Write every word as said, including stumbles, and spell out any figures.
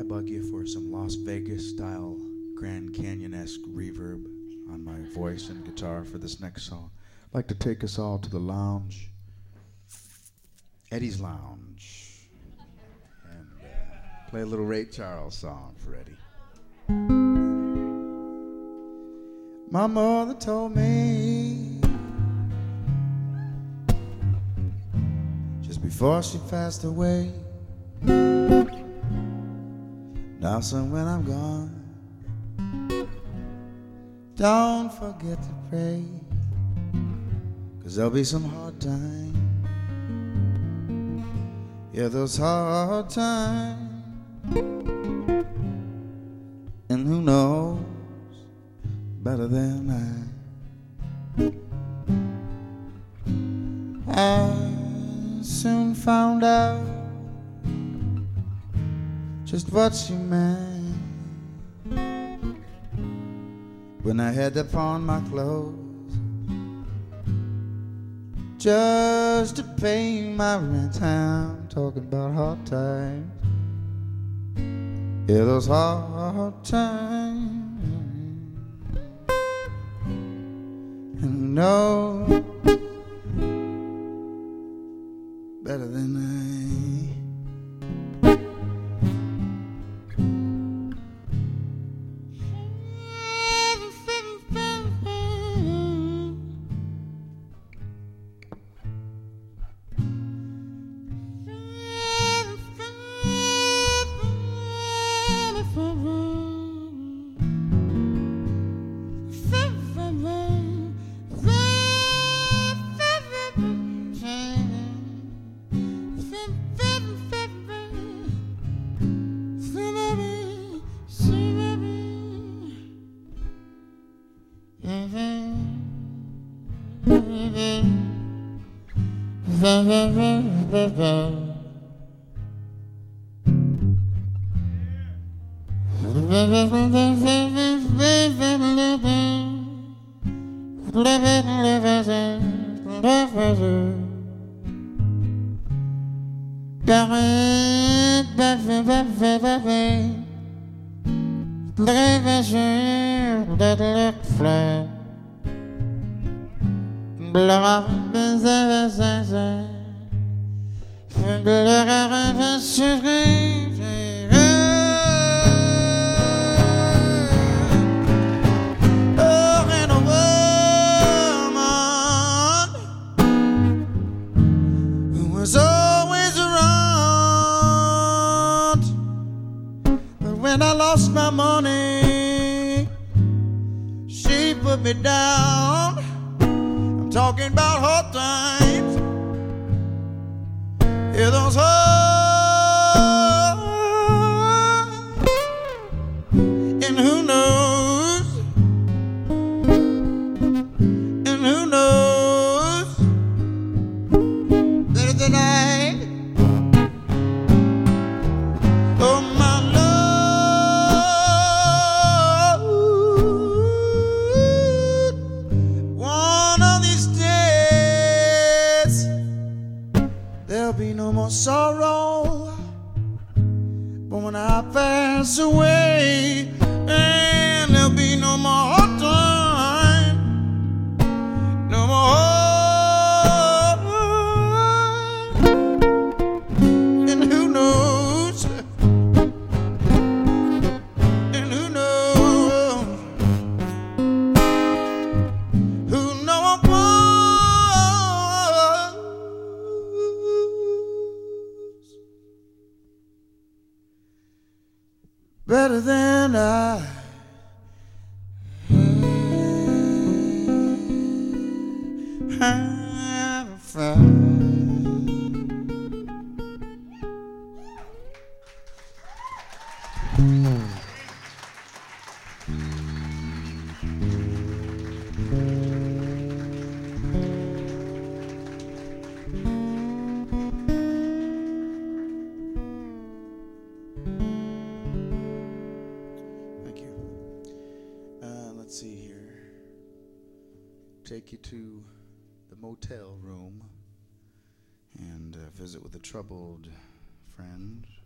I bug you for some Las Vegas style Grand Canyon-esque reverb on my voice and guitar for this next song? I'd like to take us all to the lounge, Eddie's Lounge, and uh, play a little Ray Charles song for Eddie. My mother told me just before she passed away, now son, when I'm gone, don't forget to pray, 'cause there'll be some hard times. Yeah, those hard times. And who knows better than I? I soon found out just what she meant when I had to pawn my clothes just to pay my rent. I'm talking about hard times. Yeah, those hard times. And no better than I. Better than I. Have found. Take you to the motel room and uh, visit with a troubled friend.